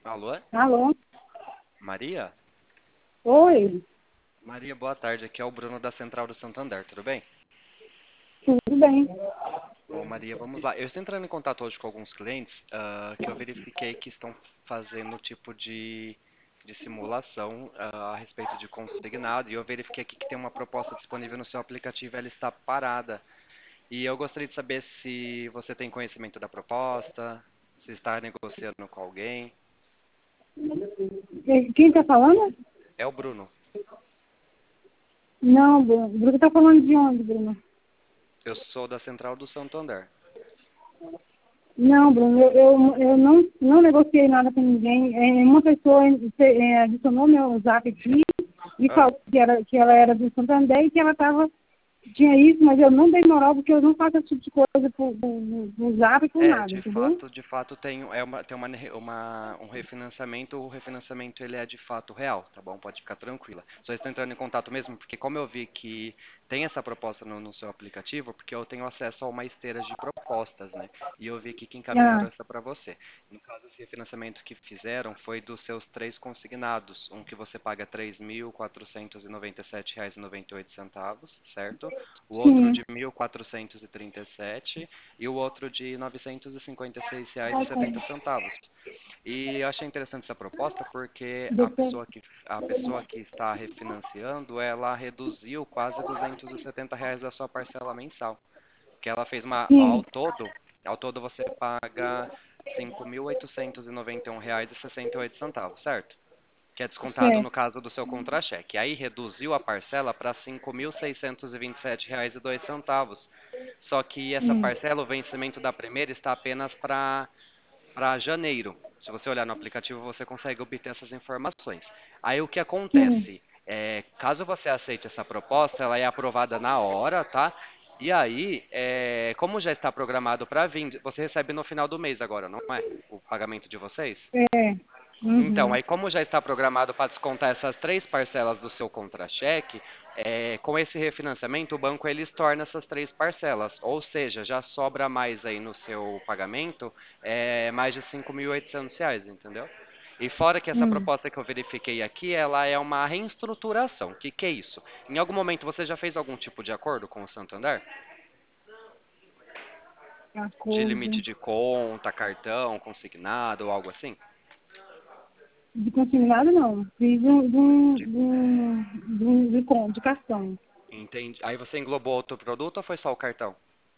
Alô? Alô? Maria? Oi, Maria, boa tarde. Aqui é o Bruno da Central do Santander, tudo bem? tudo bem? Ô, Maria, vamos lá. Eu estou entrando em contato hoje com alguns clientes que eu verifiquei que estão fazendo tipo de simulação a respeito de consignado e eu verifiquei aqui que tem uma proposta disponível no seu aplicativo e ela está parada. E eu gostaria de saber se você tem conhecimento da proposta, se está negociando com alguém. Quem está falando? É o Bruno. Não, Bruno. Bruno está falando de onde, Bruno? Eu sou da Central do Santander. Não, Bruno, eu não negociei nada com ninguém. Uma pessoa adicionou meu zap aqui e Ah. falou que ela era do Santander e que ela tinha isso, mas eu não dei moral porque eu não faço esse tipo de coisa por zap e por É, nada, entendeu? de fato um refinanciamento, o refinanciamento ele é de fato real, tá bom? Pode ficar tranquila. Só estou entrando em contato mesmo porque como eu vi que tem essa proposta no seu aplicativo, porque eu tenho acesso a uma esteira de propostas, né? E eu vi aqui que encaminharam Ah, essa para você. No caso, esse refinanciamento que fizeram foi dos seus três consignados, um que você paga R$ 3.497,98, certo? O outro sim. de 1.437 e o outro de R$ 956,70. E eu achei interessante essa proposta porque Depois, a pessoa que está refinanciando, ela reduziu quase R$ 270 da sua parcela mensal. Que ela fez sim, ao todo você paga R$ 5.891,68, certo? Que é descontado no certo. caso do seu contra-cheque. Aí reduziu a parcela para R$ 5.627,02. Só que essa Hum, parcela, o vencimento da primeira está apenas para janeiro. Se você olhar no aplicativo, você consegue obter essas informações. Aí o que sim. acontece? Caso você aceite essa proposta, ela é aprovada na hora, tá? E aí, como já está programado para vir, você recebe no final do mês agora, não é? O pagamento de vocês? É. Então, Uhum. aí como já está programado para descontar essas três parcelas do seu contra-cheque, com esse refinanciamento o banco ele estorna essas três parcelas, ou seja, já sobra mais aí no seu pagamento, mais de R$ 5.800, entendeu? E fora que essa Hum. proposta que eu verifiquei aqui, ela é uma reestruturação. O que que é isso? Em algum momento você já fez algum tipo de acordo com o Santander? De limite Acordo. de conta, cartão, consignado ou algo assim? De consignado, não. Fiz de cartão. Entende? Aí você englobou outro produto ou foi só o cartão?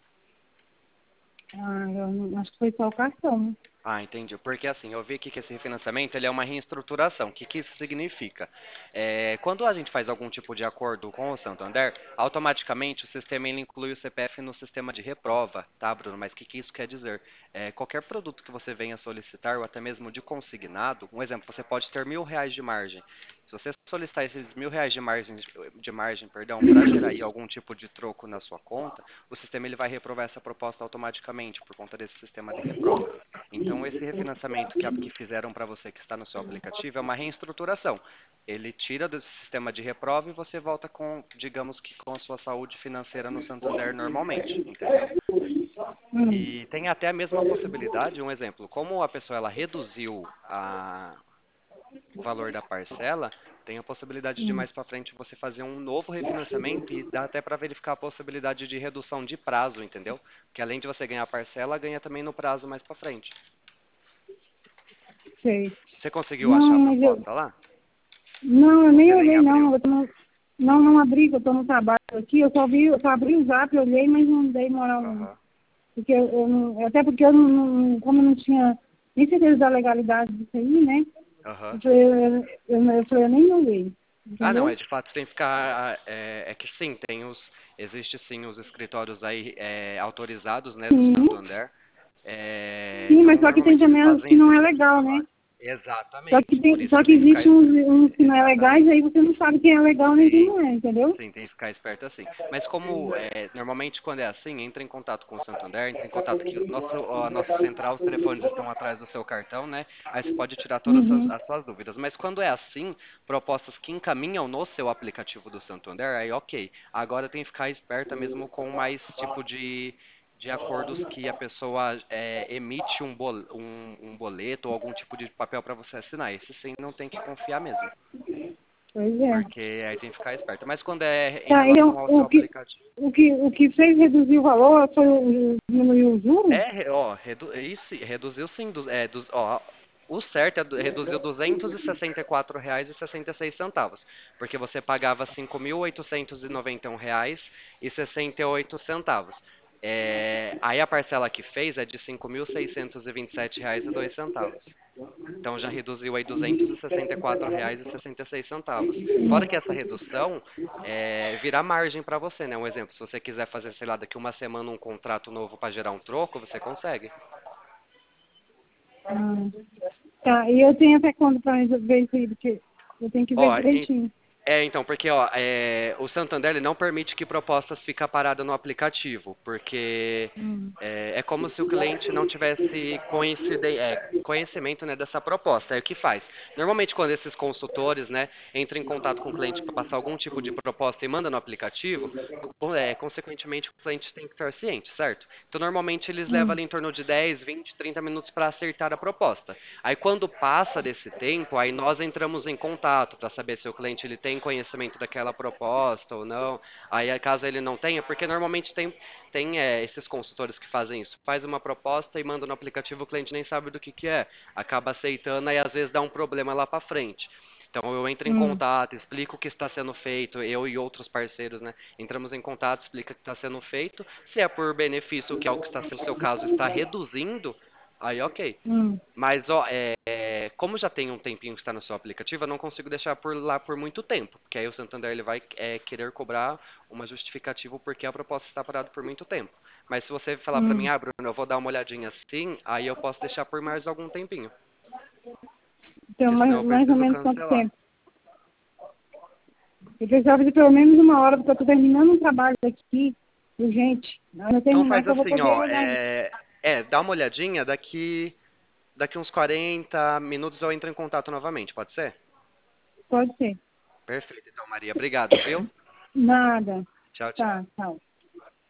Ah, acho que foi só o cartão. Ah, entendi. Porque assim, eu vi aqui que esse refinanciamento ele é uma reestruturação. O que que isso significa? Quando a gente faz algum tipo de acordo com o Santander, automaticamente o sistema ele inclui o CPF no sistema de reprova, tá, Bruno? Mas o que que isso quer dizer? Qualquer produto que você venha solicitar, ou até mesmo de consignado, um exemplo, você pode ter R$ 1.000 de margem. Se você solicitar esses R$ 1.000 de margem, perdão, para gerar aí algum tipo de troco na sua conta, o sistema ele vai reprovar essa proposta automaticamente por conta desse sistema de reprova. Então, esse refinanciamento que fizeram para você que está no seu aplicativo é uma reestruturação. Ele tira do sistema de reprova e você volta com, digamos que com a sua saúde financeira no Santander normalmente, entendeu? Hum, E tem até a mesma possibilidade, um exemplo, como a pessoa ela reduziu o valor da parcela, tem a possibilidade de hum, mais para frente você fazer um novo refinanciamento e dá até para verificar a possibilidade de redução de prazo, entendeu? Que além de você ganhar a parcela, ganha também no prazo mais para frente. sei. Você conseguiu Não, achar a mas eu. proposta lá? Não, eu Ou nem você nem olhei, abriu? não. Não abri, que eu tô no trabalho aqui. Eu só abri o zap, olhei, mas não dei moral, não. Aham, Porque eu não. Até porque eu como eu não tinha nem certeza da legalidade disso aí, né? aham. Eu falei, eu nem olhei. Ah, não, Entendeu? de fato tem que ficar. É que sim, existe sim os escritórios aí autorizados, né, do Sim, Santander. sim, mas Então só que tem normalmente eles também os fazem que esse não é tipo de legal, né? trabalho. Exatamente, por isso Só que que tem que ficar existe uns que não é legais, exatamente. aí você não sabe quem é legal nem quem Sim, não é, entendeu? sim, tem que ficar esperto assim. Mas como normalmente quando é assim, entra em contato com o Santander, entra em contato que a nossa central, os telefones estão atrás do seu cartão, né? Aí você pode tirar todas Uhum, as suas dúvidas. Mas quando é assim, propostas que encaminham no seu aplicativo do Santander, aí ok. Agora tem que ficar esperta mesmo com mais tipo de acordos que a pessoa emite um boleto ou algum tipo de papel para você assinar. Esse sim não tem que confiar mesmo, Pois é. porque aí tem que ficar esperto. Mas quando é em Tá, então, relação ao seu aplicativo, o que fez reduzir o valor foi diminuir o juro? ó, isso, reduziu sim, ó, o certo é reduziu R$ 264,66, porque você pagava R$ 5.891,68. Aí a parcela que fez é de R$ 5.627,02. Então já reduziu aí R$ 264,66. Fora que essa redução vira margem para você, né? Um exemplo, se você quiser fazer, sei lá, daqui uma semana um contrato novo para gerar um troco, você consegue. Ah, tá, e eu tenho até quando para resolver isso aí, porque eu tenho que ver Ó, direitinho. então, porque ó, o Santander ele não permite que propostas fiquem paradas no aplicativo, porque Hum, é como se o cliente não tivesse conhecimento, né, dessa proposta. Aí o que faz? Normalmente, quando esses consultores, né, entram em contato com o cliente para passar algum tipo de proposta e manda no aplicativo, consequentemente o cliente tem que estar ciente, certo? Então, normalmente eles levam hum, ali em torno de 10, 20, 30 minutos para acertar a proposta. Aí quando passa desse tempo, aí nós entramos em contato para saber se o cliente ele tem conhecimento daquela proposta ou não. Aí caso ele não tenha, porque normalmente tem esses consultores que fazem isso. Faz uma proposta e manda no aplicativo, o cliente nem sabe do que é. Acaba aceitando e às vezes dá um problema lá para frente. Então eu entro em hum, contato, explico o que está sendo feito, eu e outros parceiros, né? Entramos em contato, explica o que está sendo feito. Se é por benefício, que é o que está sendo o seu caso, está reduzindo, aí ok. hum. Mas, ó, como já tem um tempinho que está no seu aplicativo, eu não consigo deixar por lá por muito tempo, porque aí o Santander ele vai querer cobrar uma justificativa porque a proposta está parada por muito tempo. Mas se você falar para mim, Hum. ah, Bruno, eu vou dar uma olhadinha assim, aí eu posso deixar por mais algum tempinho, Então, porque senão eu mais ou preciso menos quanto cancelar. tempo? Eu precisava de pelo menos uma hora, porque eu estou terminando um trabalho aqui, urgente. Aí eu Então terminar faz que eu vou assim, poder ó, olhar isso. dá uma olhadinha, daqui uns 40 minutos eu entro em contato novamente, pode ser? Pode ser. Perfeito, então, Maria, obrigado, viu? Nada. Tchau, tchau. Tá, tchau.